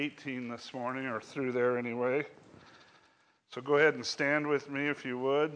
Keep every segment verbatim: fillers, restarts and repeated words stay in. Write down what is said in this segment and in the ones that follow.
eighteen this morning, or through there anyway. So go ahead and stand with me if you would.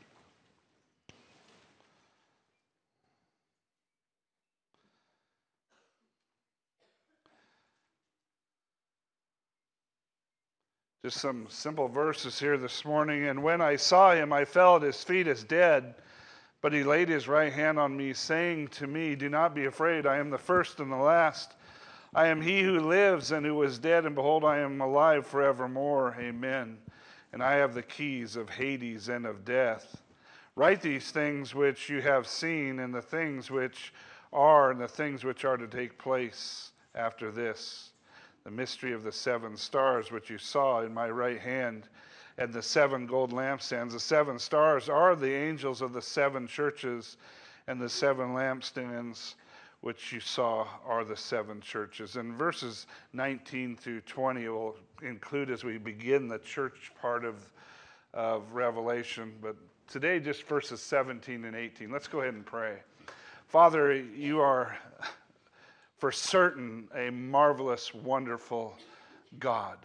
Just some simple verses here this morning. And when I saw him, I fell at his feet as dead. But he laid his right hand on me, saying to me, "Do not be afraid. I am the first and the last. I am he who lives and who was dead, and behold, I am alive forevermore. Amen. And I have the keys of Hades and of death. Write these things which you have seen, and the things which are, and the things which are to take place after this. The mystery of the seven stars which you saw in my right hand, and the seven gold lampstands. The seven stars are the angels of the seven churches, and the seven lampstands which you saw are the seven churches." And verses nineteen through twenty will include as we begin the church part of, of Revelation. But today, just verses seventeen and eighteen. Let's go ahead and pray. Father, you are for certain a marvelous, wonderful God.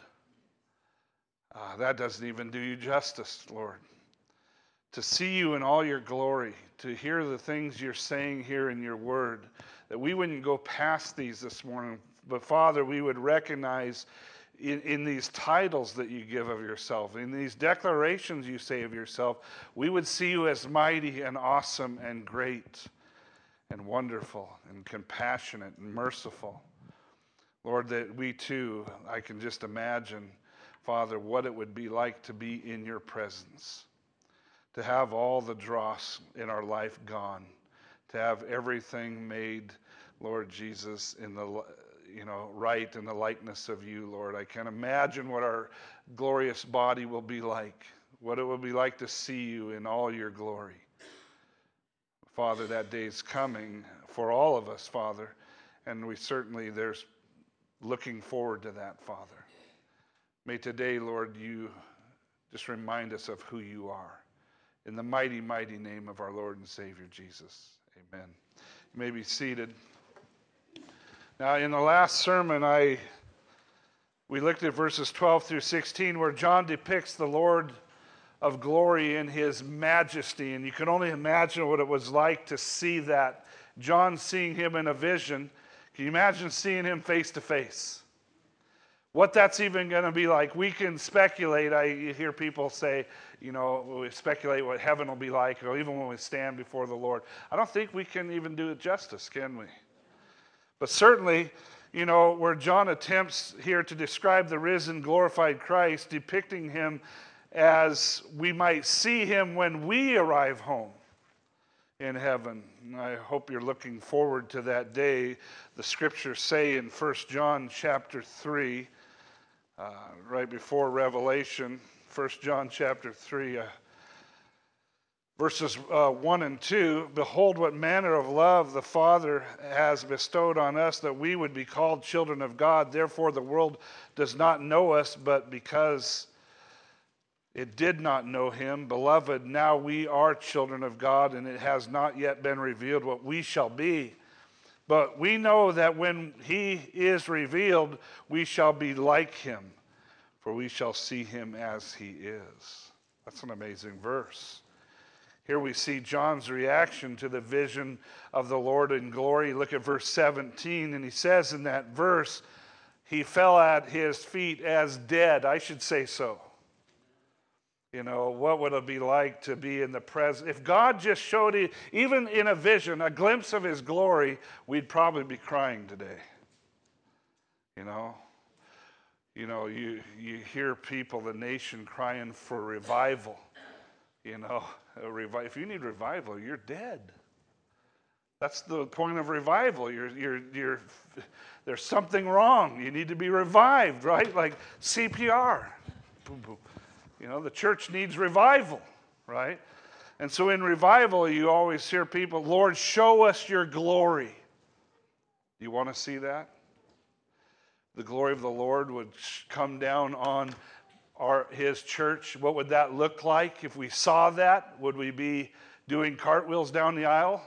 Uh, that doesn't even do you justice, Lord. To see you in all your glory, to hear the things you're saying here in your word, that we wouldn't go past these this morning, but Father, we would recognize in, in these titles that you give of yourself, in these declarations you say of yourself, we would see you as mighty and awesome and great and wonderful and compassionate and merciful. Lord, that we too, I can just imagine, Father, what it would be like to be in your presence, to have all the dross in our life gone, to have everything made, Lord Jesus, in the, you know, right in the likeness of you, Lord. I can imagine what our glorious body will be like, what it will be like to see you in all your glory. Father, that day is coming for all of us, Father, and we certainly, there's looking forward to that, Father. May today, Lord, you just remind us of who you are. In the mighty, mighty name of our Lord and Savior, Jesus. Amen. You may be seated. Now, in the last sermon, I we looked at verses twelve through sixteen, where John depicts the Lord of glory in his majesty. And you can only imagine what it was like to see that. John seeing him in a vision. Can you imagine seeing him face to face? What that's even going to be like. We can speculate. I hear people say, you know, we speculate what heaven will be like, or even when we stand before the Lord. I don't think we can even do it justice, can we? But certainly, you know, where John attempts here to describe the risen, glorified Christ, depicting him as we might see him when we arrive home in heaven. I hope you're looking forward to that day. The scriptures say in First John chapter three, uh, right before Revelation, First John chapter three, uh, verses uh, one and two, "Behold what manner of love the Father has bestowed on us, that we would be called children of God. Therefore the world does not know us, but because it did not know him. Beloved, now we are children of God, and it has not yet been revealed what we shall be. But we know that when he is revealed, we shall be like him, for we shall see him as he is." That's an amazing verse. Here we see John's reaction to the vision of the Lord in glory. Look at verse seventeen, and he says in that verse, he fell at his feet as dead. I should say so. You know, what would it be like to be in the presence? If God just showed you, even in a vision, a glimpse of his glory, we'd probably be crying today. You know? You know, you, you hear people, the nation, crying for revival. You know, a revi- if you need revival, you're dead. That's the point of revival. You're, you're, you're, there's something wrong. You need to be revived, right? Like C P R. Boom, boom. You know, the church needs revival, right? And so in revival, you always hear people, "Lord, show us your glory." You want to see that? The glory of the Lord would come down on our his church. What would that look like if we saw that? Would we be doing cartwheels down the aisle?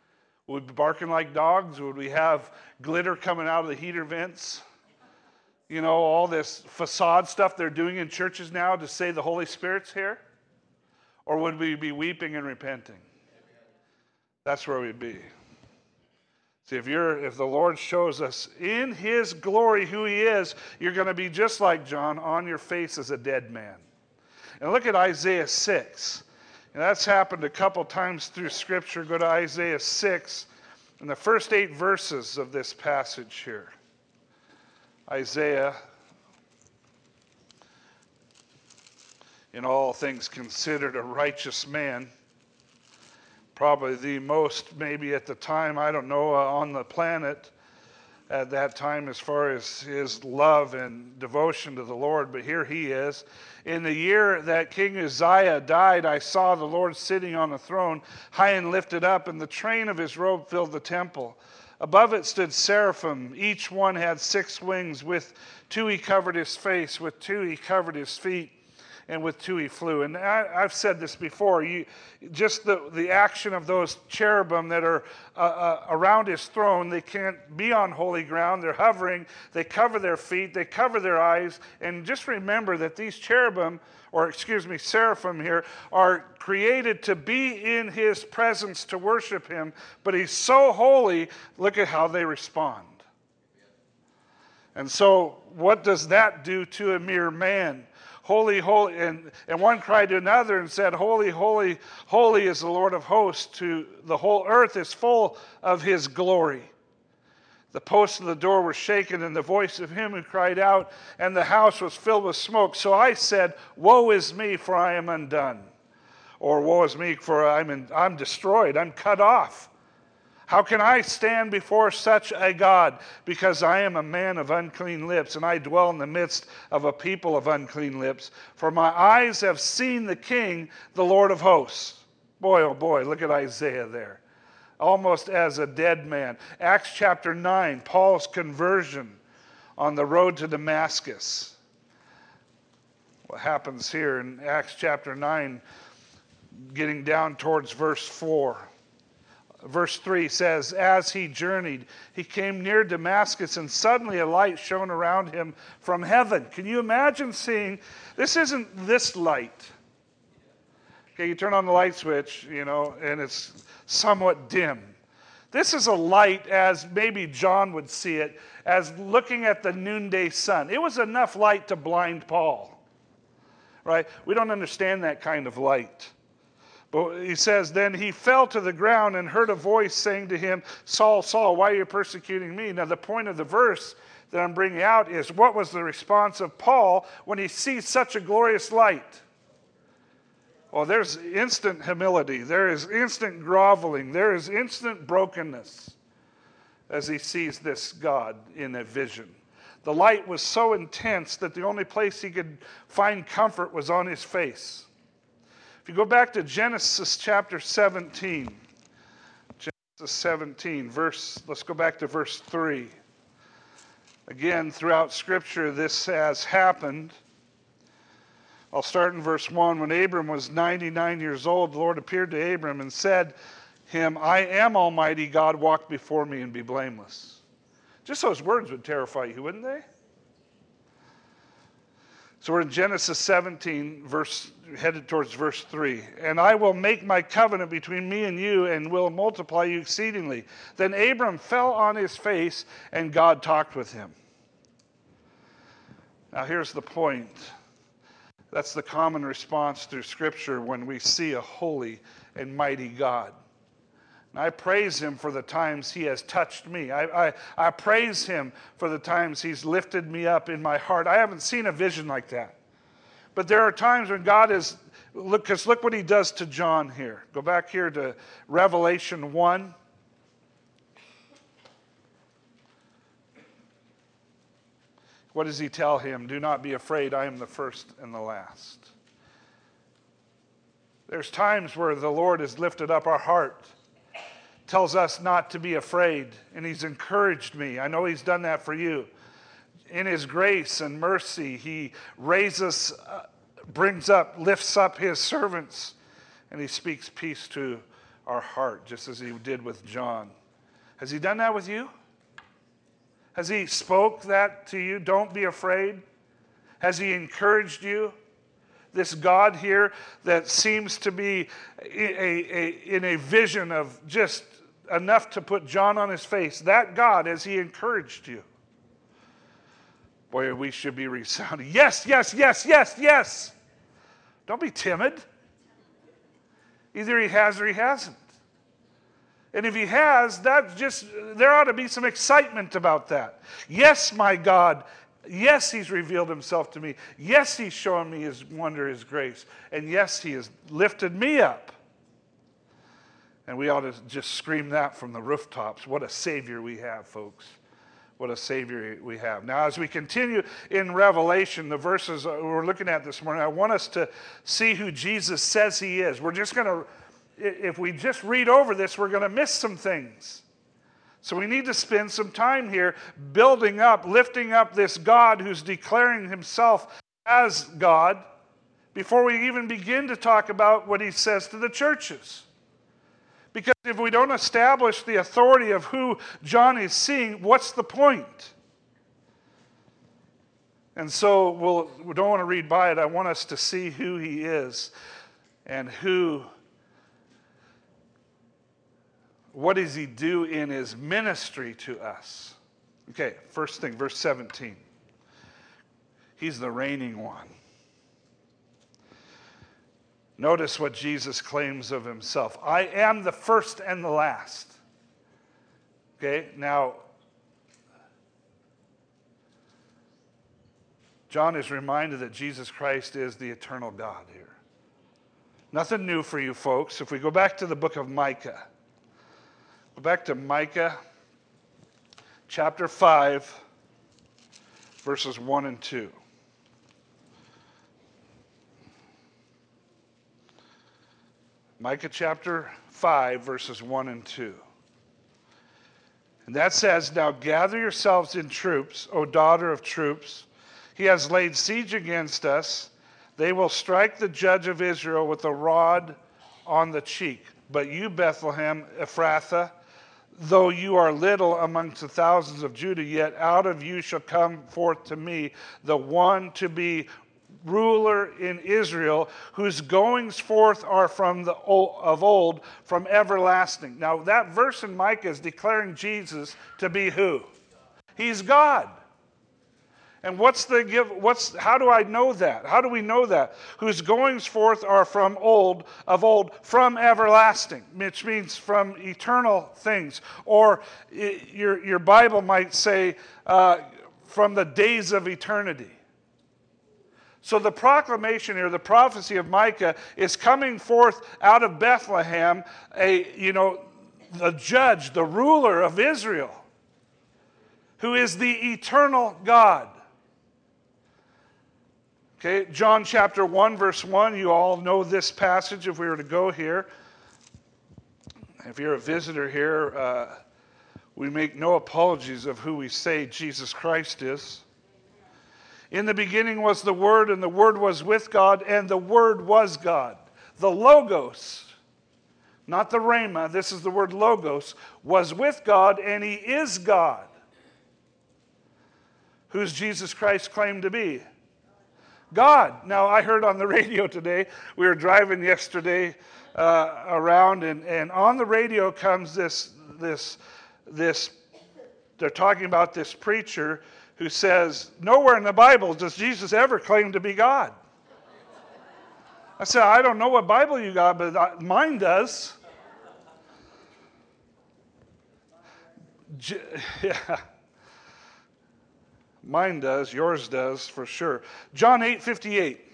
Would we be barking like dogs? Would we have glitter coming out of the heater vents? you know, all this facade stuff they're doing in churches now to say the Holy Spirit's here? Or would we be weeping and repenting? That's where we'd be. See, if you're, if the Lord shows us in His glory who He is, you're going to be just like John, on your face as a dead man. And look at Isaiah six. And that's happened a couple times through Scripture. Go to Isaiah six, in the first eight verses of this passage here. Isaiah, in all things considered a righteous man, probably the most, maybe at the time, I don't know, uh, on the planet at that time as far as his love and devotion to the Lord. But here he is. In the year that King Uzziah died, I saw the Lord sitting on a throne, high and lifted up, and the train of his robe filled the temple. Above it stood seraphim. Each one had six wings. With two he covered his face, with two he covered his feet, and with two he flew. And I, I've said this before, you, just the, the action of those cherubim that are uh, uh, around his throne, they can't be on holy ground. They're hovering. They cover their feet. They cover their eyes. And just remember that these cherubim, or excuse me, seraphim here, are created to be in his presence to worship him. But he's so holy, look at how they respond. And so what does that do to a mere man? Holy, holy, and, and one cried to another and said, Holy, holy, holy is the Lord of hosts. To the whole earth is full of his glory. The posts of the door were shaken, and the voice of him who cried out, and the house was filled with smoke. So I said, Woe is me, for I am undone. Or woe is me, for I'm, in, I'm destroyed, I'm cut off. How can I stand before such a God? Because I am a man of unclean lips, and I dwell in the midst of a people of unclean lips. For my eyes have seen the King, the Lord of hosts. Boy, oh boy, look at Isaiah there. Almost as a dead man. Acts chapter nine, Paul's conversion on the road to Damascus. What happens here in Acts chapter nine, getting down towards verse four. Verse three says, As he journeyed, he came near Damascus, and suddenly a light shone around him from heaven. Can you imagine seeing, this isn't this light. Okay, you turn on the light switch, you know, and it's somewhat dim. This is a light, as maybe John would see it, as looking at the noonday sun. It was enough light to blind Paul, right? We don't understand that kind of light. But he says, Then he fell to the ground and heard a voice saying to him, Saul, Saul, why are you persecuting me? Now the point of the verse that I'm bringing out is, what was the response of Paul when he sees such a glorious light? Well, there's instant humility. There is instant groveling. There is instant brokenness as he sees this God in a vision. The light was so intense that the only place he could find comfort was on his face. If you go back to Genesis chapter seventeen, Genesis seventeen, verse, let's go back to verse three. Again, throughout Scripture, this has happened. I'll start in verse one. When Abram was ninety-nine years old, the Lord appeared to Abram and said him, I am Almighty God, walk before me and be blameless. Just those words would terrify you, wouldn't they? So we're in Genesis seventeen, verse, headed towards verse three. And I will make my covenant between me and you, and will multiply you exceedingly. Then Abram fell on his face, and God talked with him. Now here's the point. That's the common response through Scripture when we see a holy and mighty God. And I praise him for the times he has touched me. I, I, I praise him for the times he's lifted me up in my heart. I haven't seen a vision like that. But there are times when God is, look, because look what he does to John here. Go back here to Revelation one. What does he tell him? Do not be afraid, I am the first and the last. There's times where the Lord has lifted up our heart, tells us not to be afraid, and he's encouraged me. I know he's done that for you. In his grace and mercy, he raises, uh, brings up, lifts up his servants, and he speaks peace to our heart, just as he did with John. Has he done that with you? Has he spoke that to you? Don't be afraid. Has he encouraged you? This God here that seems to be a, a, in a vision of just enough to put John on his face. That God, has he encouraged you? Boy, we should be resounding. Yes, yes, yes, yes, yes. Don't be timid. Either he has or he hasn't. And if he has, that just, there ought to be some excitement about that. Yes, my God. Yes, he's revealed himself to me. Yes, he's shown me his wonder, his grace. And yes, he has lifted me up. And we ought to just scream that from the rooftops. What a Savior we have, folks. What a Savior we have. Now, as we continue in Revelation, the verses we're looking at this morning, I want us to see who Jesus says he is. We're just going to, if we just read over this, we're going to miss some things. So we need to spend some time here building up, lifting up this God who's declaring himself as God before we even begin to talk about what he says to the churches. Because if we don't establish the authority of who John is seeing, what's the point? And so we'll, we don't want to read by it. I want us to see who he is and who, what does he do in his ministry to us? Okay, first thing, verse seventeen. He's the reigning one. Notice what Jesus claims of himself. I am the first and the last. Okay, now, John is reminded that Jesus Christ is the eternal God here. Nothing new for you folks. If we go back to the book of Micah, go back to Micah chapter five, verses one and two. Micah chapter five, verses one and two. And that says, now gather yourselves in troops, O daughter of troops. He has laid siege against us. They will strike the judge of Israel with a rod on the cheek. But you, Bethlehem, Ephrathah, though you are little amongst the thousands of Judah, yet out of you shall come forth to me the one to be ruler in Israel, whose goings forth are from the old, of old, from everlasting. Now that verse in Micah is declaring Jesus to be who? He's God. And what's the give? What's how do I know that? How do we know that? Whose goings forth are from old, of old, from everlasting, which means from eternal things. Or it, your your Bible might say uh, from the days of eternity. So the proclamation here, the prophecy of Micah, is coming forth out of Bethlehem, a you know, the judge, the ruler of Israel, who is the eternal God. Okay, John chapter one, verse one, you all know this passage if we were to go here. If you're a visitor here, uh, we make no apologies of who we say Jesus Christ is. In the beginning was the Word, and the Word was with God, and the Word was God. The Logos, not the Rhema, this is the word Logos, was with God, and He is God. Who's Jesus Christ claimed to be? God. Now, I heard on the radio today, we were driving yesterday uh, around, and, and on the radio comes this, this, this, they're talking about this preacher who says, nowhere in the Bible does Jesus ever claim to be God. I said, I don't know what Bible you got, but mine does. Yeah. Mine does, yours does, for sure. John eight fifty-eight.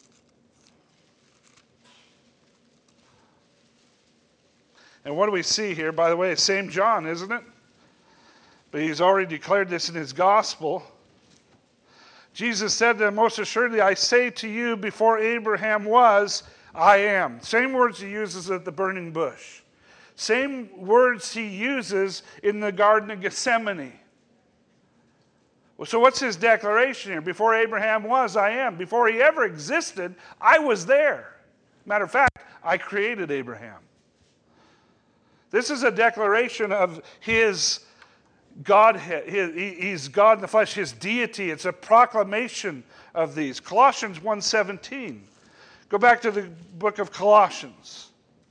And what do we see here? By the way, same John, isn't it? But he's already declared this in his gospel. Jesus said to them, most assuredly, I say to you, before Abraham was, I am. Same words he uses at the burning bush. Same words he uses in the Garden of Gethsemane. Well, so what's his declaration here? Before Abraham was, I am. Before he ever existed, I was there. Matter of fact, I created Abraham. This is a declaration of his God, he's God in the flesh, his deity. It's a proclamation of these. Colossians one seventeen. Go back to the book of Colossians.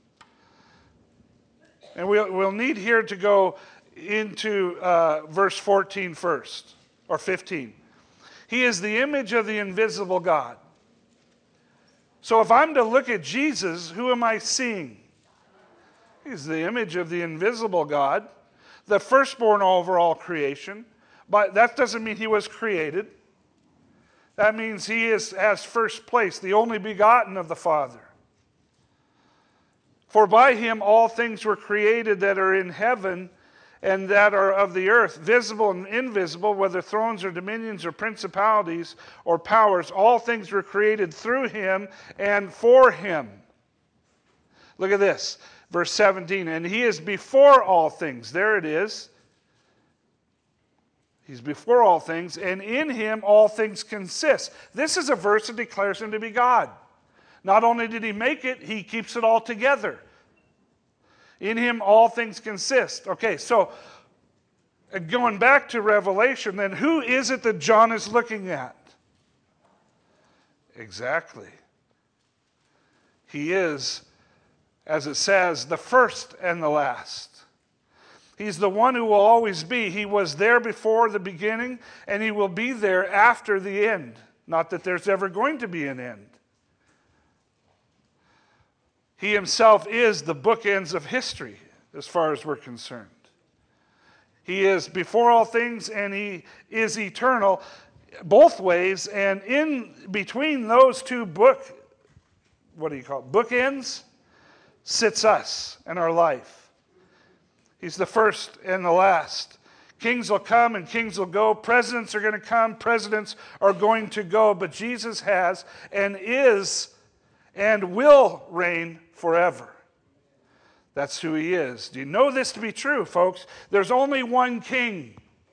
And we'll, we'll need here to go into uh, verse fourteen first, or fifteen. He is the image of the invisible God. So if I'm to look at Jesus, who am I seeing? He's the image of the invisible God, the firstborn over all creation. But that doesn't mean he was created. That means he is has first place, the only begotten of the Father. For by him all things were created that are in heaven and that are of the earth, visible and invisible, whether thrones or dominions or principalities or powers. All things were created through him and for him. Look at this, verse seventeen. And he is before all things. There it is. He's before all things, and in him all things consist. This is a verse that declares him to be God. Not only did he make it, he keeps it all together. In him all things consist. Okay, so going back to Revelation, then who is it that John is looking at? Exactly. He is, as it says, the first and the last. He's the one who will always be. He was there before the beginning, and he will be there after the end. Not that there's ever going to be an end. He himself is the bookends of history, as far as we're concerned. He is before all things, and he is eternal, both ways. And in between those two book, what do you call it, bookends, sits us and our life. He's the first and the last. Kings will come and kings will go. Presidents are going to come. Presidents are going to go. But Jesus has and is and will reign forever. That's who he is. Do you know this to be true, folks? There's only one king.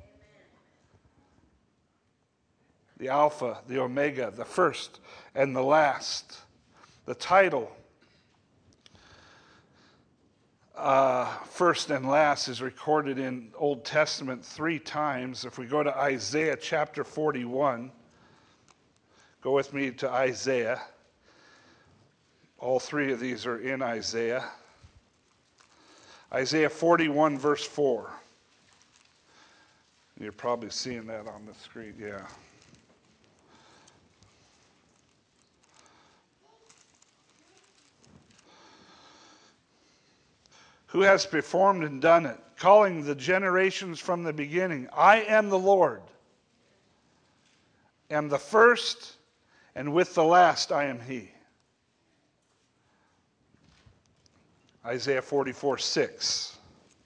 The Alpha, the Omega, the first and the last. The title, uh, first and last, is recorded in Old Testament three times. If we go to Isaiah chapter forty-one, go with me to Isaiah. All three of these are in Isaiah. Isaiah forty-one, verse four. You're probably seeing that on the screen, yeah. Who has performed and done it, calling the generations from the beginning. I am the Lord, am the first, and with the last I am he. Isaiah forty-four, six.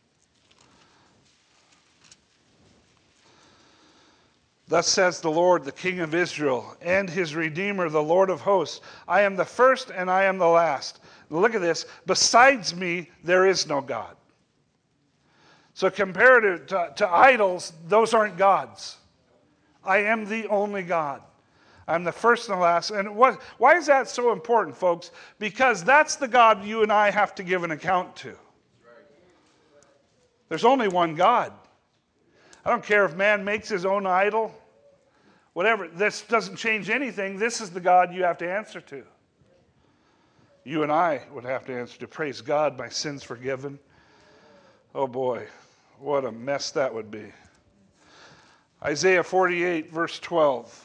Thus says the Lord, the King of Israel, and his Redeemer, the Lord of hosts. I am the first and I am the last. Look at this. Besides me, there is no God. So compared to, to idols, those aren't gods. I am the only God. I'm the first and the last. And what, why is that so important, folks? Because that's the God you and I have to give an account to. There's only one God. I don't care if man makes his own idol. Whatever. This doesn't change anything. This is the God you have to answer to. You and I would have to answer to. Praise God, my sins forgiven. Oh boy, what a mess that would be. Isaiah forty-eight, verse twelve.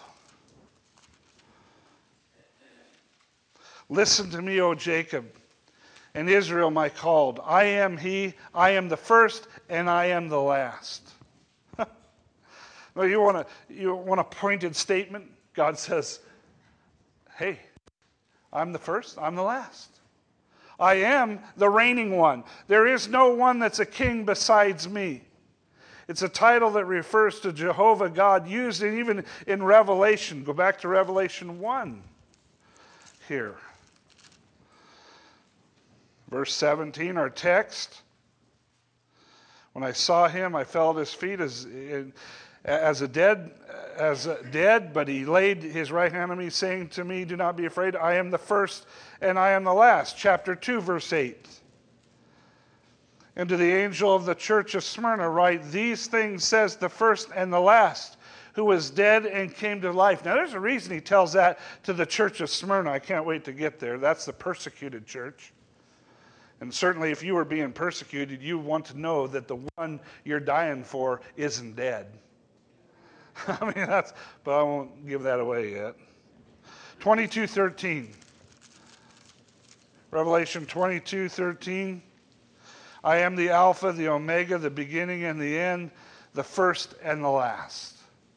Listen to me, O Jacob, and Israel my called. I am he, I am the first, and I am the last. Well, you want a, you want a pointed statement? God says, hey, I'm the first, I'm the last. I am the reigning one. There is no one that's a king besides me. It's a title that refers to Jehovah God, used even in Revelation. Go back to Revelation one here. Verse seventeen, our text. When I saw him, I fell at his feet as, as a dead, as a dead, but he laid his right hand on me, saying to me, do not be afraid. I am the first and I am the last. Chapter two, verse eight. And to the angel of the church of Smyrna write, these things says the first and the last, who was dead and came to life. Now there's a reason he tells that to the church of Smyrna. I can't wait to get there. That's the persecuted church. And certainly if you were being persecuted, you want to know that the one you're dying for isn't dead. I mean, that's, but I won't give that away yet. twenty-two thirteen. Revelation twenty-two thirteen. I am the Alpha, the Omega, the beginning and the end, the first and the last.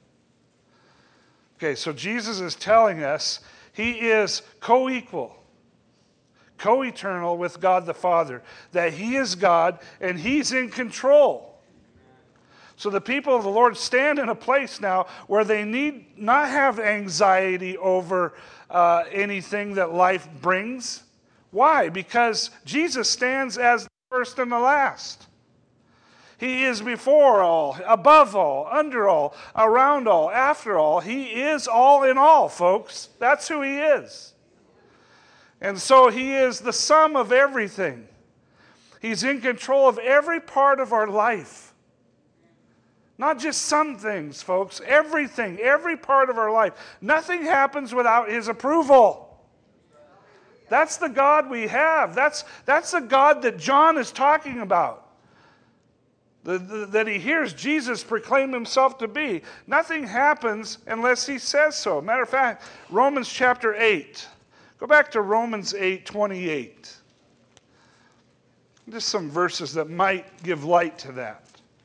Okay, so Jesus is telling us he is co-equal, co-eternal with God the Father, that he is God and he's in control. So the people of the Lord stand in a place now where they need not have anxiety over uh, anything that life brings. Why? Because Jesus stands as the first and the last. He is before all, above all, under all, around all, after all. He is all in all, folks. That's who he is. And so he is the sum of everything. He's in control of every part of our life. Not just some things, folks. Everything, every part of our life. Nothing happens without his approval. That's the God we have. That's, that's the God that John is talking about. The, the, that he hears Jesus proclaim himself to be. Nothing happens unless he says so. Matter of fact, Romans chapter eight. Go back to Romans eight twenty-eight. Just some verses that might give light to that.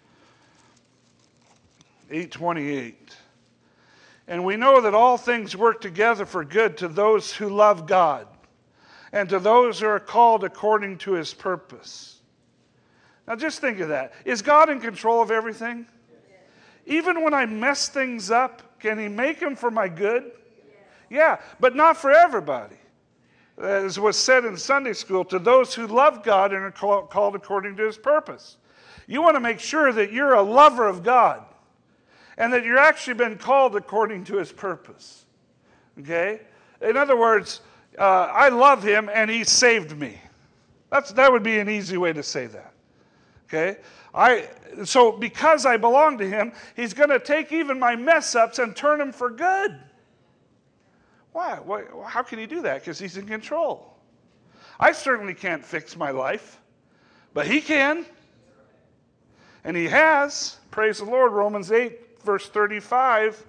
eight twenty-eight. And we know that all things work together for good to those who love God, and to those who are called according to his purpose. Now just think of that. Is God in control of everything? Even when I mess things up, can he make them for my good? Yeah, but not for everybody. As was said in Sunday school, to those who love God and are called according to his purpose. You want to make sure that you're a lover of God and that you're actually been called according to his purpose. Okay? In other words, uh, I love him and he saved me. That's, that would be an easy way to say that. Okay? I, so because I belong to him, he's going to take even my mess-ups and turn them for good. Why? Why? How can he do that? Because he's in control. I certainly can't fix my life, but he can. And he has. Praise the Lord. Romans eight, verse thirty-five.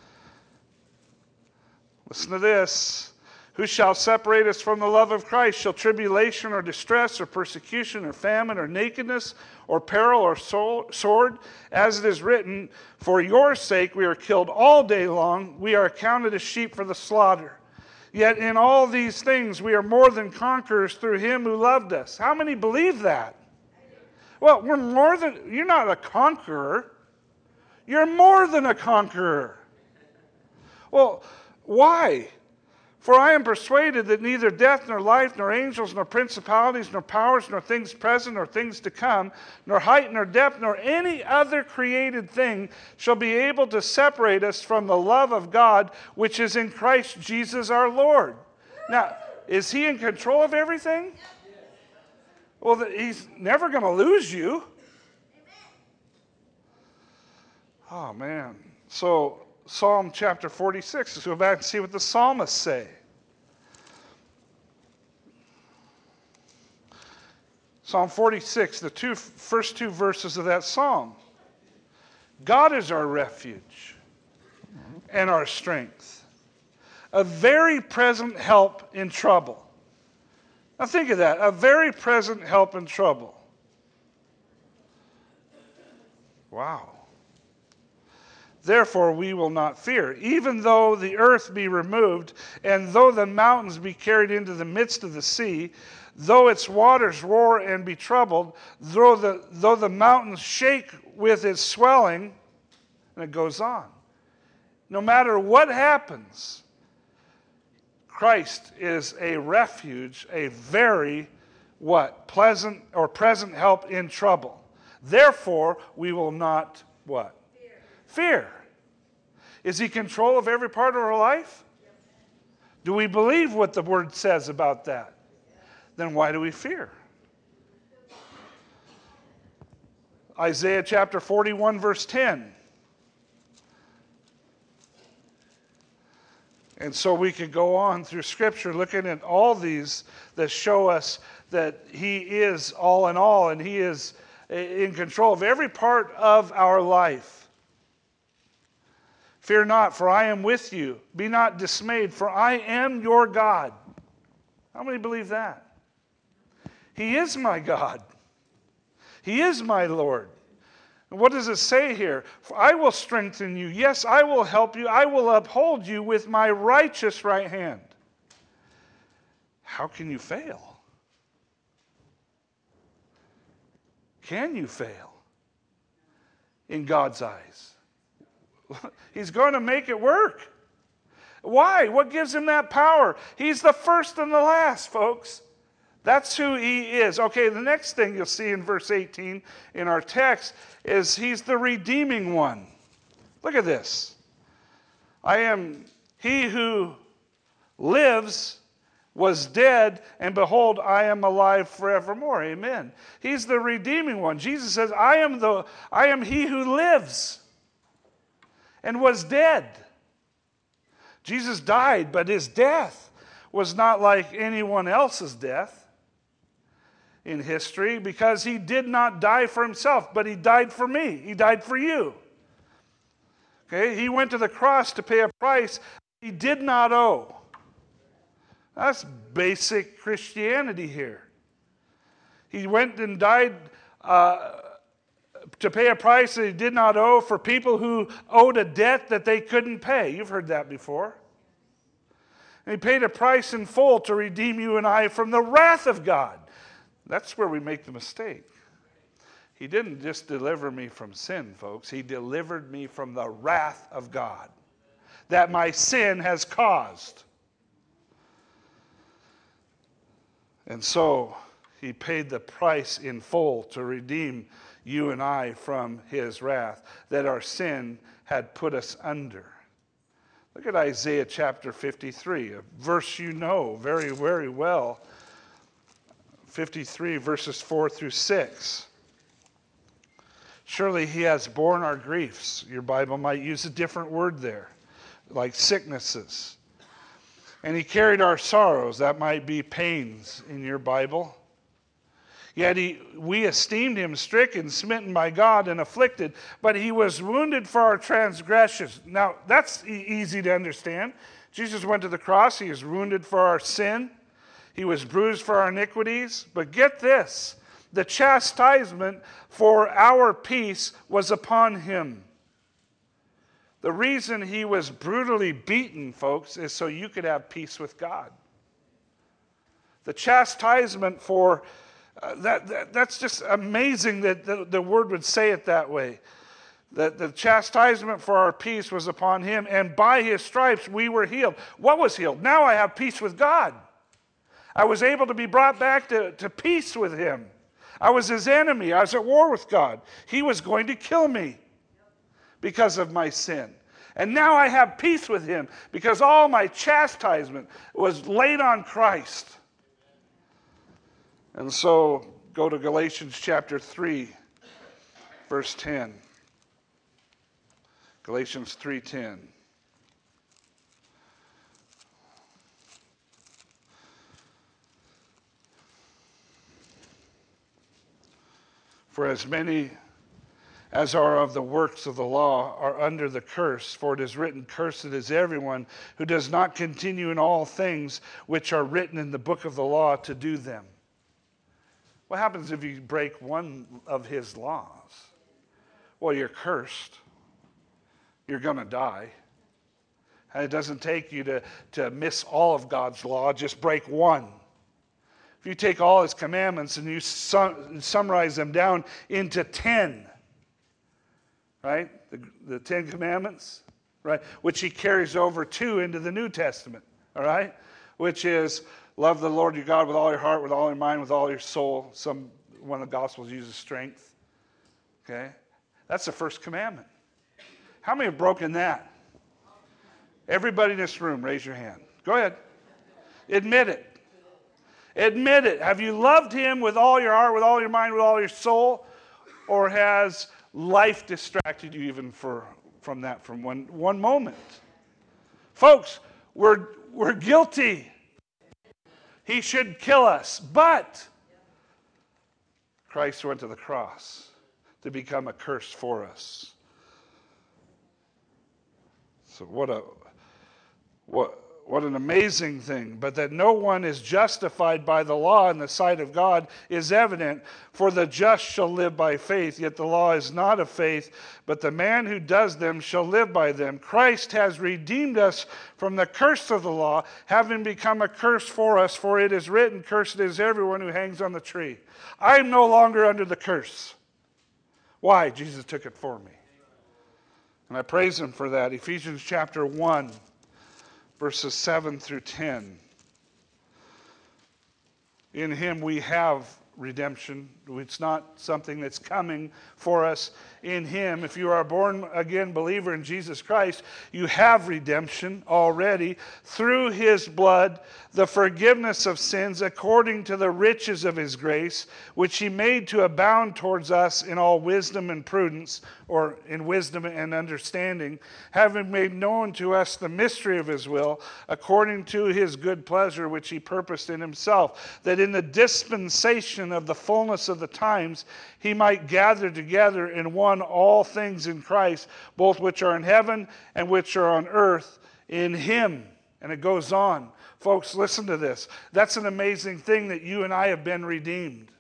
Listen to this. Who shall separate us from the love of Christ? Shall tribulation or distress or persecution or famine or nakedness or peril or sword? As it is written, for your sake we are killed all day long. We are accounted as sheep for the slaughter. Yet in all these things we are more than conquerors through him who loved us. How many believe that? Well, we're more than, you're not a conqueror. You're more than a conqueror. Well, why? For I am persuaded that neither death, nor life, nor angels, nor principalities, nor powers, nor things present, nor things to come, nor height, nor depth, nor any other created thing shall be able to separate us from the love of God, which is in Christ Jesus our Lord. Now, is he in control of everything? Well, he's never going to lose you. Oh, man. So, Psalm chapter forty-six. Let's go back and see what the psalmists say. Psalm forty-six, the two, first two verses of that psalm. God is our refuge and our strength, a very present help in trouble. Now think of that, a very present help in trouble. Wow. Therefore we will not fear, even though the earth be removed, and though the mountains be carried into the midst of the sea, though its waters roar and be troubled, though the, though the mountains shake with its swelling, and it goes on. No matter what happens, Christ is a refuge, a very, what? Pleasant or present help in trouble. Therefore, we will not, what? Fear. Is he in control of every part of our life? Do we believe what the word says about that? Then why do we fear? Isaiah chapter forty-one, verse ten. And so we could go on through Scripture looking at all these that show us that He is all in all and He is in control of every part of our life. Fear not, for I am with you. Be not dismayed, for I am your God. How many believe that? He is my God. He is my Lord. And what does it say here? For I will strengthen you. Yes, I will help you. I will uphold you with my righteous right hand. How can you fail? Can you fail in God's eyes? He's going to make it work. Why? What gives him that power? He's the first and the last, folks. That's who he is. Okay, the next thing you'll see in verse eighteen in our text is he's the redeeming one. Look at this. I am he who lives, was dead, and behold, I am alive forevermore. Amen. He's the redeeming one. Jesus says, I am the I am he who lives and was dead. Jesus died, but his death was not like anyone else's death in history, because he did not die for himself, but he died for me. He died for you. Okay? He went to the cross to pay a price he did not owe. That's basic Christianity here. He went and died uh, to pay a price that he did not owe for people who owed a debt that they couldn't pay. You've heard that before. And he paid a price in full to redeem you and I from the wrath of God. That's where we make the mistake. He didn't just deliver me from sin, folks. He delivered me from the wrath of God that my sin has caused. And so he paid the price in full to redeem you and I from his wrath that our sin had put us under. Look at Isaiah chapter fifty-three, a verse you know very, very well. fifty-three, verses four through six. Surely he has borne our griefs. Your Bible might use a different word there, like sicknesses. And he carried our sorrows. That might be pains in your Bible. Yet he, we esteemed him stricken, smitten by God, and afflicted. But he was wounded for our transgressions. Now, that's e- easy to understand. Jesus went to the cross. He was wounded for our sin. He was bruised for our iniquities. But get this. The chastisement for our peace was upon him. The reason he was brutally beaten, folks, is so you could have peace with God. The chastisement for, uh, that, that that's just amazing that the, the word would say it that way. That the chastisement for our peace was upon him, and by his stripes we were healed. What was healed? Now I have peace with God. I was able to be brought back to, to peace with him. I was his enemy. I was at war with God. He was going to kill me because of my sin. And now I have peace with him because all my chastisement was laid on Christ. And so go to Galatians chapter three, verse ten. Galatians three ten. For as many as are of the works of the law are under the curse, for it is written, cursed is everyone who does not continue in all things which are written in the book of the law to do them. What happens if you break one of his laws? Well, you're cursed. You're going to die. And it doesn't take you to, to miss all of God's law, just break one. If you take all his commandments and you sum, summarize them down into ten, right? The, the Ten Commandments, right? Which he carries over two into the New Testament, all right? Which is love the Lord your God with all your heart, with all your mind, with all your soul. Some one of the Gospels uses strength. Okay? That's the first commandment. How many have broken that? Everybody in this room, raise your hand. Go ahead. Admit it. Admit it. Have you loved him with all your heart, with all your mind, with all your soul? or has life distracted you even for, from that, from one, one moment? Folks, we're, we're guilty. He should kill us. But Christ went to the cross to become a curse for us. So what a what what an amazing thing. But that no one is justified by the law in the sight of God is evident, for the just shall live by faith. Yet the law is not of faith, but the man who does them shall live by them. Christ has redeemed us from the curse of the law, having become a curse for us, for it is written, cursed is everyone who hangs on the tree. I am no longer under the curse. Why? Jesus took it for me. And I praise him for that. Ephesians chapter one, verses seven through ten. In him we have redemption. It's not something that's coming for us. In him, if you are a born again believer in Jesus Christ, you have redemption already through his blood, the forgiveness of sins according to the riches of his grace, which he made to abound towards us in all wisdom and prudence, or in wisdom and understanding, having made known to us the mystery of his will, according to his good pleasure, which he purposed in himself, that in the dispensation of the fullness of the times he might gather together in one all things in Christ, both which are in heaven and which are on earth, in him. And it goes on. Folks, listen to this. That's an amazing thing, that you and I have been redeemed.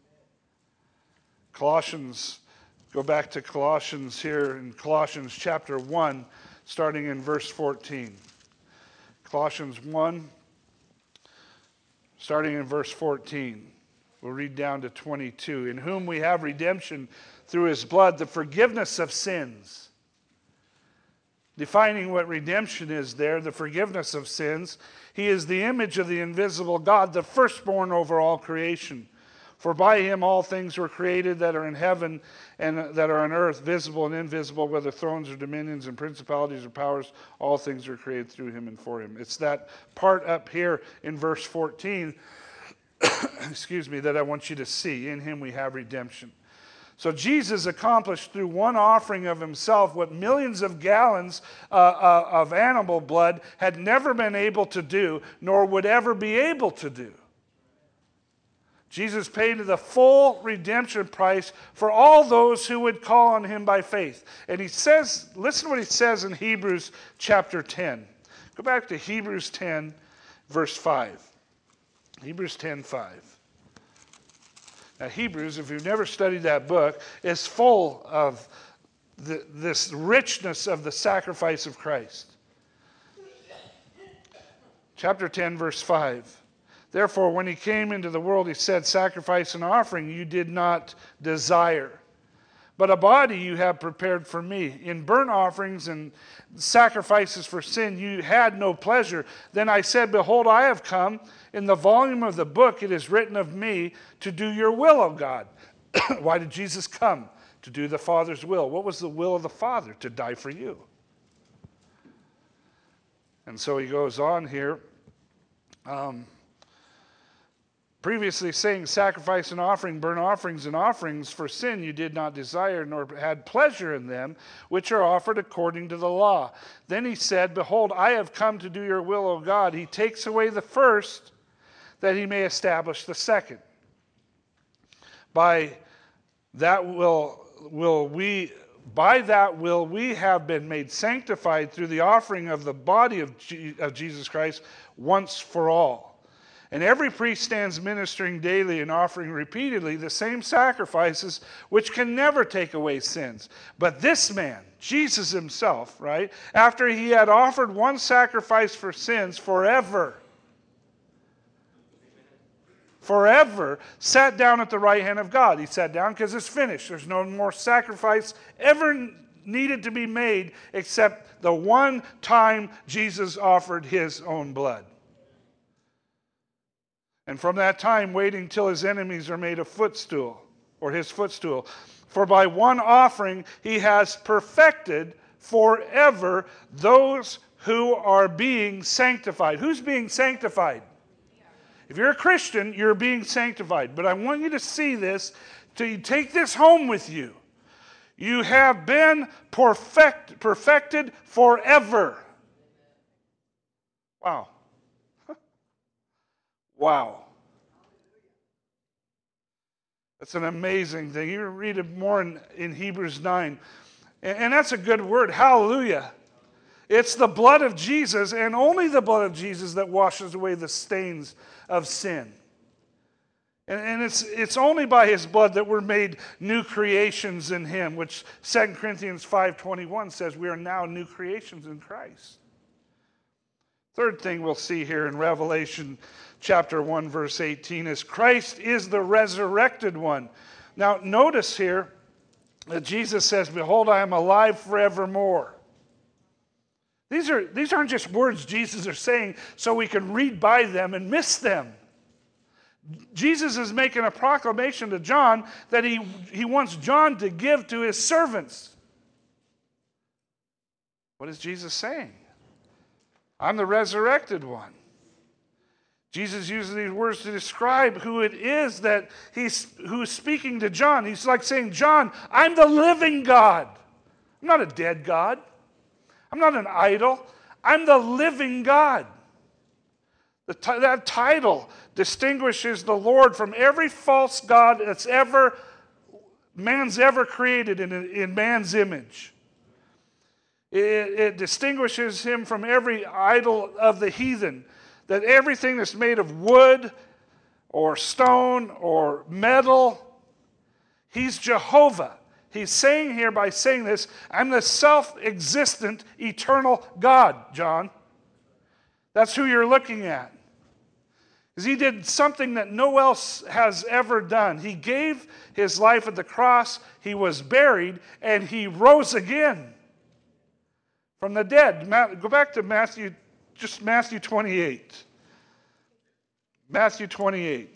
Colossians, go back to Colossians here in Colossians chapter one, starting in verse fourteen. Colossians one, starting in verse fourteen. We'll read down to twenty-two. In whom we have redemption through his blood, the forgiveness of sins. Defining what redemption is there, the forgiveness of sins. He is the image of the invisible God, the firstborn over all creation. For by him all things were created that are in heaven and that are on earth, visible and invisible, whether thrones or dominions and principalities or powers, all things were created through him and for him. It's that part up here in verse fourteen, excuse me, that I want you to see. In him we have redemption. So Jesus accomplished through one offering of himself what millions of gallons uh, uh, of animal blood had never been able to do, nor would ever be able to do. Jesus paid the full redemption price for all those who would call on him by faith. And he says, listen to what he says in Hebrews chapter ten. Go back to Hebrews ten, verse five. Hebrews ten, five. Now, Hebrews, if you've never studied that book, is full of the, this richness of the sacrifice of Christ. Chapter ten, verse five. Therefore, when he came into the world, he said, sacrifice and offering you did not desire, but a body you have prepared for me. In burnt offerings and sacrifices for sin you had no pleasure. Then I said, behold, I have come. In the volume of the book it is written of me to do your will, O God. Why did Jesus come? To do the Father's will. What was the will of the Father? To die for you. And so he goes on here. Um, Previously saying, sacrifice and offering, burnt offerings and offerings for sin you did not desire, nor had pleasure in them, which are offered according to the law. Then he said, behold, I have come to do your will, O God. He takes away the first, that he may establish the second. By that will, will we... By that will we have been made sanctified through the offering of the body of, G- of Jesus Christ once for all. And every priest stands ministering daily and offering repeatedly the same sacrifices which can never take away sins. But this man, Jesus himself, right, after he had offered one sacrifice for sins forever, forever, sat down at the right hand of God. He sat down because it's finished. There's no more sacrifice ever needed to be made except the one time Jesus offered his own blood. And from that time, waiting till his enemies are made a footstool, or his footstool. For by one offering he has perfected forever those who are being sanctified. Who's being sanctified? If you're a Christian, you're being sanctified. But I want you to see this. to take this home with you. You have been perfect, perfected forever. Wow. Wow. That's an amazing thing. You read it more in, in Hebrews nine. And, and that's a good word. Hallelujah. It's the blood of Jesus, and only the blood of Jesus, that washes away the stains of sin. And, and it's, it's only by his blood that we're made new creations in him, which Second Corinthians five twenty-one says we are now new creations in Christ. Third thing we'll see here in Revelation chapter one, verse eighteen is Christ is the resurrected one. Now, notice here that Jesus says, behold, I am alive forevermore. These, are, these aren't just words Jesus is saying so we can read by them and miss them. Jesus is making a proclamation to John that he, he wants John to give to his servants. What is Jesus saying? I'm the resurrected one. Jesus uses these words to describe who it is that he's who's speaking to John. He's like saying, John, I'm the living God. I'm not a dead God. I'm not an idol. I'm the living God. The t- that title distinguishes the Lord from every false god that's ever man's ever created in, in man's image. It, it distinguishes him from every idol of the heathen. That everything that's made of wood or stone or metal, he's Jehovah. He's saying here by saying this, I'm the self-existent, eternal God, John. That's who you're looking at. Because he did something that no one else has ever done. He gave his life at the cross, he was buried, and he rose again from the dead. Go back to Matthew, just Matthew twenty-eight. Matthew twenty-eight.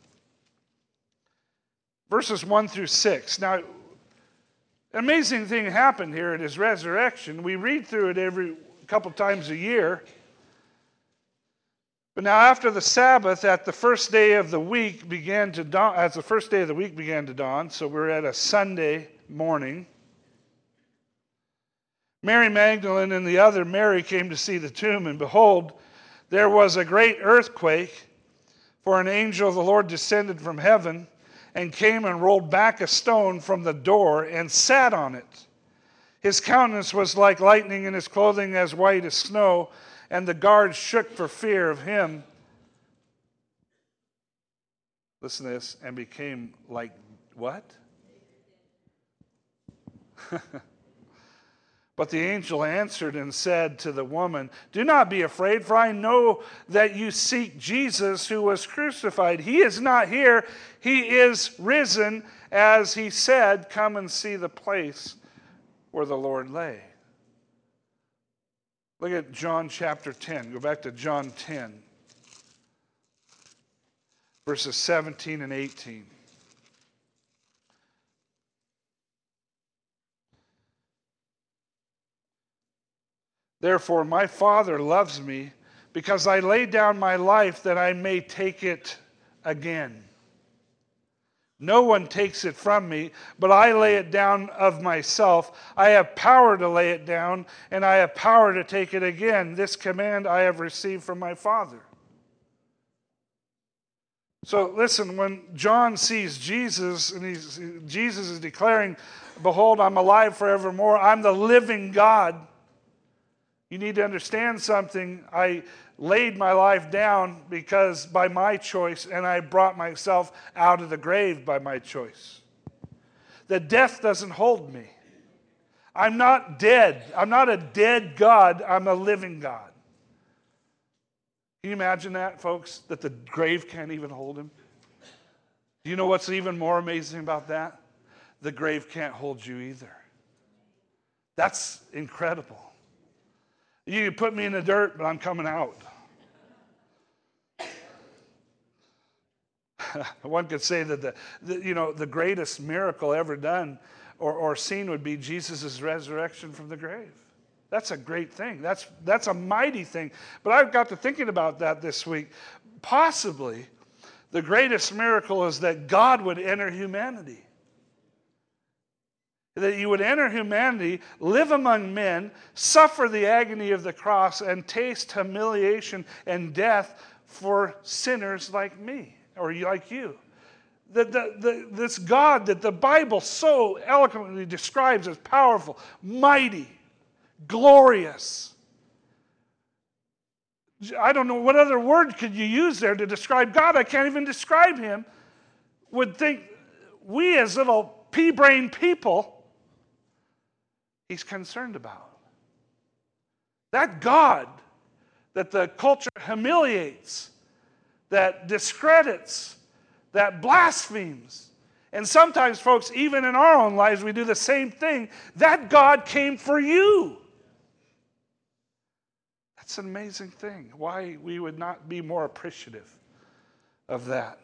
Verses one through six. Now, an amazing thing happened here at his resurrection. We read through it every couple times a year. But now after the Sabbath, at the first day of the week began to dawn, as the first day of the week began to dawn, so we're at a Sunday morning, Mary Magdalene and the other Mary came to see the tomb, and behold, there was a great earthquake, for an angel of the Lord descended from heaven and came and rolled back a stone from the door and sat on it. His countenance was like lightning, and his clothing as white as snow. And the guards shook for fear of him. Listen to this. And became like what? But the angel answered and said to the woman, do not be afraid, for I know that you seek Jesus who was crucified. He is not here. He is risen, as he said. Come and see the place where the Lord lay. Look at John chapter ten. Go back to John ten, verses seventeen and eighteen. Therefore, my Father loves me, because I lay down my life that I may take it again. No one takes it from me, but I lay it down of myself. I have power to lay it down, and I have power to take it again. This command I have received from my Father. So listen, when John sees Jesus, and he's, Jesus is declaring, behold, I'm alive forevermore. I'm the living God. You need to understand something. I laid my life down because by my choice, and I brought myself out of the grave by my choice. The death doesn't hold me. I'm not dead. I'm not a dead God. I'm a living God. Can you imagine that, folks? That the grave can't even hold him? Do you know what's even more amazing about that? The grave can't hold you either. That's incredible. You can put me in the dirt, but I'm coming out. One could say that the, the you know the greatest miracle ever done or, or seen would be Jesus' resurrection from the grave. That's a great thing. That's that's a mighty thing. But I got to thinking about that this week. Possibly The greatest miracle is that God would enter humanity. That you would enter humanity, live among men, suffer the agony of the cross, and taste humiliation and death for sinners like me, or like you. The, the, the, this God that the Bible so eloquently describes as powerful, mighty, glorious. I don't know what other word could you use there to describe God. I can't even describe him. Would think we as little pea-brained people, he's concerned about. That God that the culture humiliates, that discredits, that blasphemes. And sometimes, folks, even in our own lives, we do the same thing. That God came for you. That's an amazing thing. Why we would not be more appreciative of that.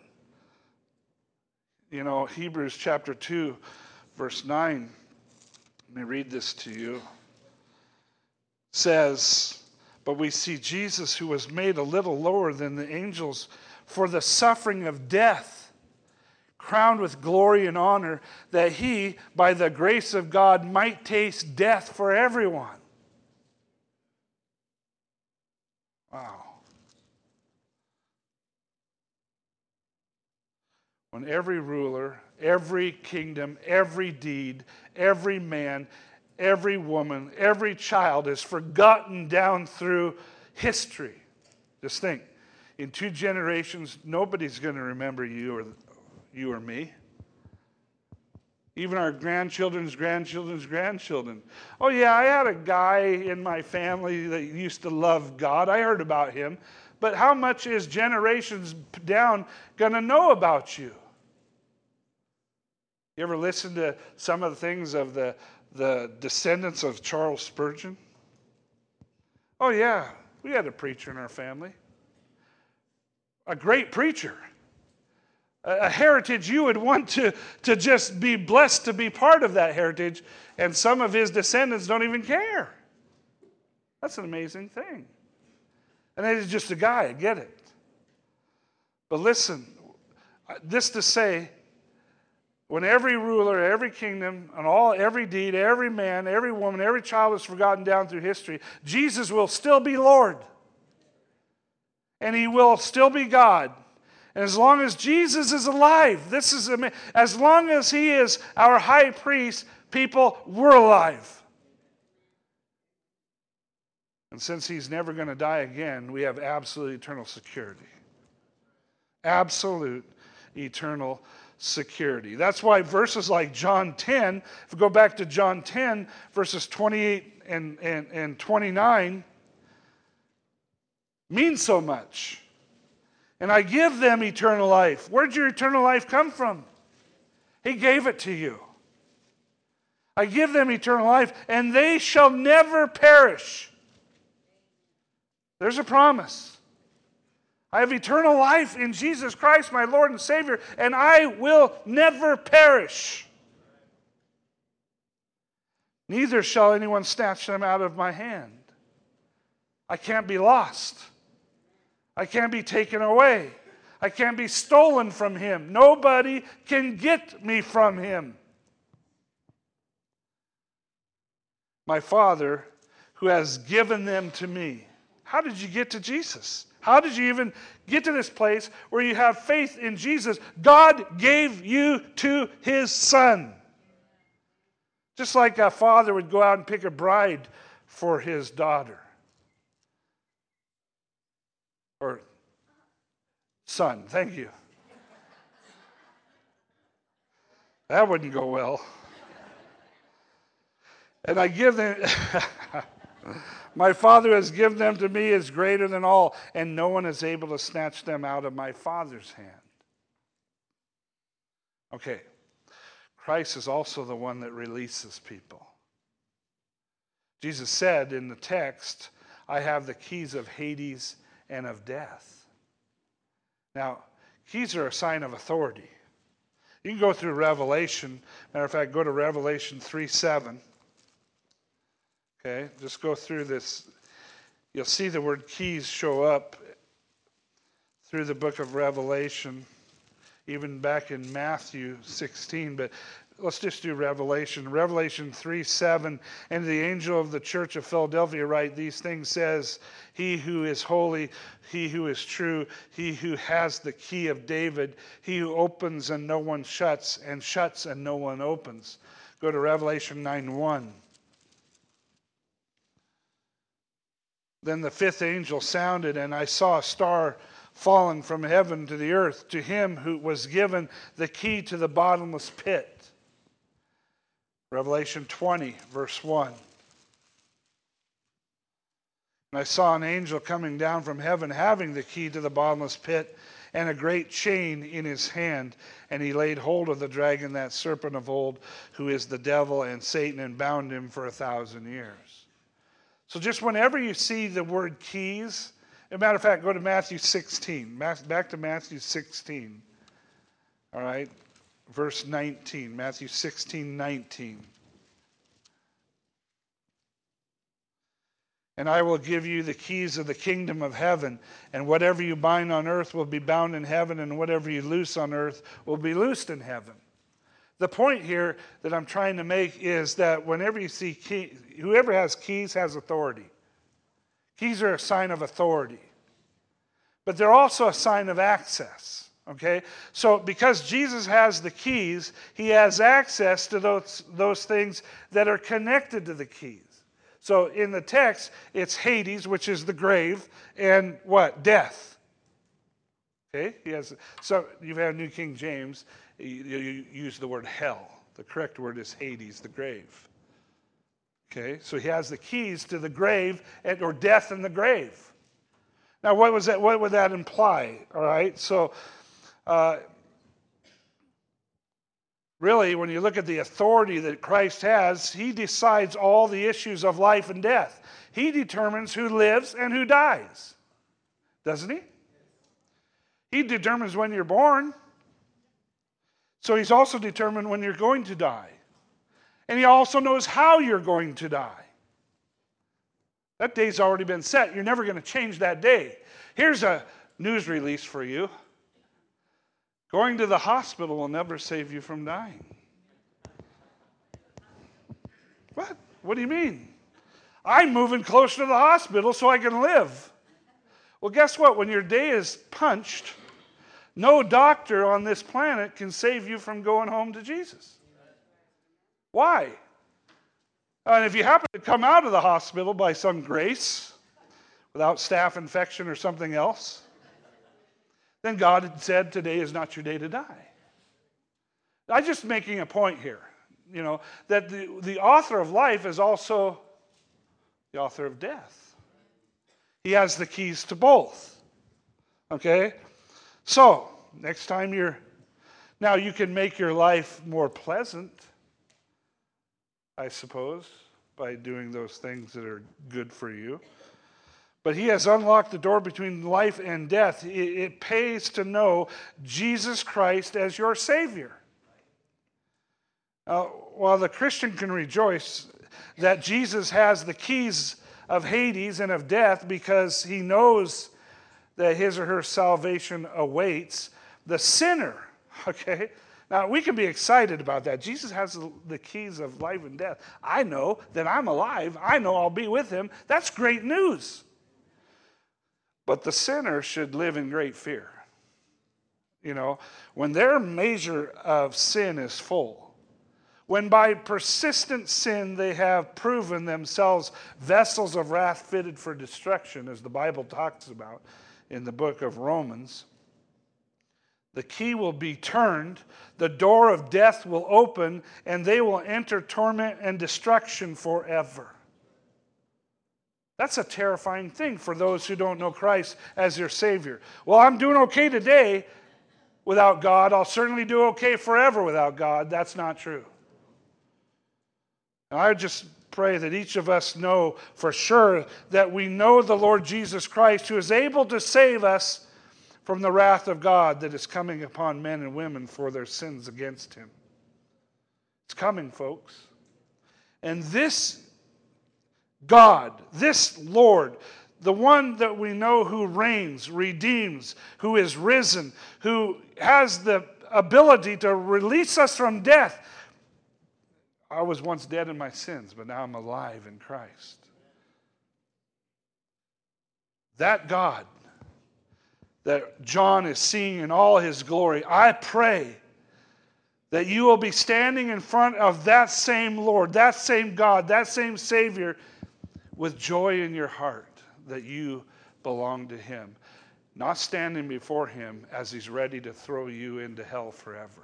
You know, Hebrews chapter two, verse nine, let me read this to you, says, but we see Jesus, who was made a little lower than the angels for the suffering of death, crowned with glory and honor, that he, by the grace of God, might taste death for everyone. Wow. When every ruler, every kingdom, every deed, every man, every woman, every child is forgotten down through history. Just think, in two generations, nobody's going to remember you or you or me. Even our grandchildren's grandchildren's grandchildren. Oh yeah, I had a guy in my family that used to love God. I heard about him. But how much is generations down going to know about you? You ever listen to some of the things of the, the descendants of Charles Spurgeon? Oh yeah, we had a preacher in our family. A great preacher. A heritage you would want to, to just be blessed to be part of that heritage, and some of his descendants don't even care. That's an amazing thing. And that is just a guy, I get it. But listen, this to say, when every ruler, every kingdom, and all, every deed, every man, every woman, every child is forgotten down through history, Jesus will still be Lord. And he will still be God. And as long as Jesus is alive, this is as long as he is our high priest, people, we're alive. And since he's never going to die again, we have absolute eternal security. Absolute eternal security. That's why verses like John ten, if we go back to John ten, verses twenty-eight and, and, and twenty-nine, mean so much. And I give them eternal life. Where'd your eternal life come from? He gave it to you. I give them eternal life, and they shall never perish. There's a promise. I have eternal life in Jesus Christ, my Lord and Savior, and I will never perish. Neither shall anyone snatch them out of my hand. I can't be lost. I can't be taken away. I can't be stolen from him. Nobody can get me from him. My Father, who has given them to me. How did you get to Jesus? How did you even get to this place where you have faith in Jesus? God gave you to his Son. Just like a father would go out and pick a bride for his daughter. Or son, thank you. That wouldn't go well. And I give them, my Father has given them to me is greater than all, and no one is able to snatch them out of my Father's hand. Okay, Christ is also the one that releases people. Jesus said in the text, I have the keys of Hades and of death. Now, keys are a sign of authority. You can go through Revelation. Matter of fact, go to Revelation three seven. Okay, just go through this. You'll see the word keys show up through the book of Revelation. even back in Matthew sixteen, but let's just do Revelation. Revelation three seven, and the angel of the church of Philadelphia write, these things says, he who is holy, he who is true, he who has the key of David, he who opens and no one shuts, and shuts and no one opens. Go to Revelation nine one. Then the fifth angel sounded, and I saw a star fallen from heaven to the earth, to him who was given the key to the bottomless pit. Revelation twenty, verse one. And I saw an angel coming down from heaven, having the key to the bottomless pit, and a great chain in his hand. And he laid hold of the dragon, that serpent of old, who is the devil and Satan, and bound him for a thousand years. So just whenever you see the word keys, as a matter of fact, go to Matthew sixteen. Back to Matthew sixteen. All right. Verse nineteen. Matthew sixteen, nineteen. And I will give you the keys of the kingdom of heaven, and whatever you bind on earth will be bound in heaven, and whatever you loose on earth will be loosed in heaven. The point here that I'm trying to make is that whenever you see keys, whoever has keys has authority. Keys are a sign of authority. But they're also a sign of access. Okay? So because Jesus has the keys, he has access to those, those things that are connected to the keys. So in the text, it's Hades, which is the grave, and what? Death. Okay? He has, so you have New King James, you, you use the word hell. The correct word is Hades, the grave. Okay? So he has the keys to the grave, and, or death and the grave. Now, what was that? What would that imply? All right? So, uh, really, when you look at the authority that Christ has, he decides all the issues of life and death. He determines who lives and who dies. Doesn't he? He determines when you're born. So he's also determined when you're going to die. And he also knows how you're going to die. That day's already been set. You're never going to change that day. Here's a news release for you. Going to the hospital will never save you from dying. What? What do you mean? I'm moving closer to the hospital so I can live. Well, guess what? When your day is punched, no doctor on this planet can save you from going home to Jesus. Why? And if you happen to come out of the hospital by some grace, without staph infection or something else, then God had said today is not your day to die. I'm just making a point here, you know, that the, the author of life is also the author of death. He has the keys to both. Okay? So, next time you're, now you can make your life more pleasant, I suppose, by doing those things that are good for you. But he has unlocked the door between life and death. It, it pays to know Jesus Christ as your Savior. Uh, while the Christian can rejoice that Jesus has the keys of Hades and of death because he knows that his or her salvation awaits, the sinner, okay? Now, we can be excited about that. Jesus has the keys of life and death. I know that I'm alive. I know I'll be with him. That's great news. But the sinner should live in great fear. You know, when their measure of sin is full, when by persistent sin they have proven themselves vessels of wrath fitted for destruction, as the Bible talks about in the book of Romans, the key will be turned, the door of death will open, and they will enter torment and destruction forever. That's a terrifying thing for those who don't know Christ as their Savior. Well, I'm doing okay today without God. I'll certainly do okay forever without God. That's not true. And I just pray that each of us know for sure that we know the Lord Jesus Christ, who is able to save us from the wrath of God that is coming upon men and women for their sins against him. It's coming, folks. And this God, this Lord, the one that we know who reigns, redeems, who is risen, who has the ability to release us from death. I was once dead in my sins, but now I'm alive in Christ. That God that John is seeing in all his glory, I pray that you will be standing in front of that same Lord, that same God, that same Savior with joy in your heart that you belong to Him. Not standing before Him as He's ready to throw you into hell forever.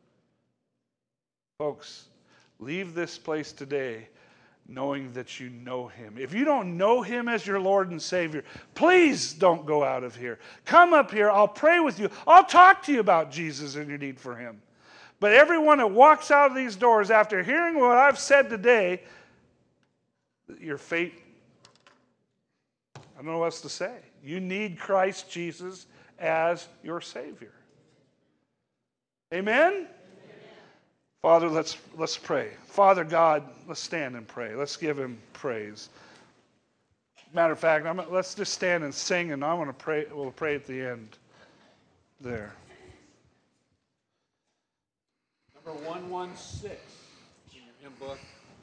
Folks, leave this place today knowing that you know Him. If you don't know Him as your Lord and Savior, please don't go out of here. Come up here. I'll pray with you. I'll talk to you about Jesus and your need for Him. But everyone that walks out of these doors after hearing what I've said today, your fate, I don't know what else to say. You need Christ Jesus as your Savior. Amen? Amen. Father, let's, let's pray. Father God, let's stand and pray. Let's give Him praise. Matter of fact, I'm, let's just stand and sing, and I want to pray. We'll pray at the end there. Number one one six in your hymn book.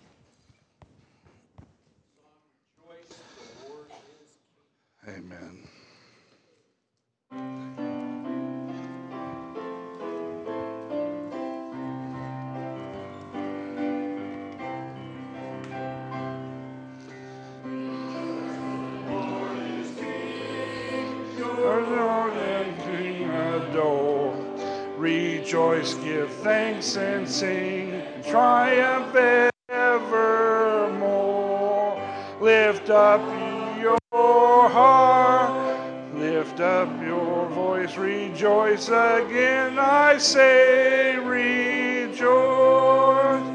Rejoice, the Lord is King. Amen. Rejoice, give thanks and sing, triumph evermore. Lift up your heart, lift up your voice, rejoice again, I say rejoice.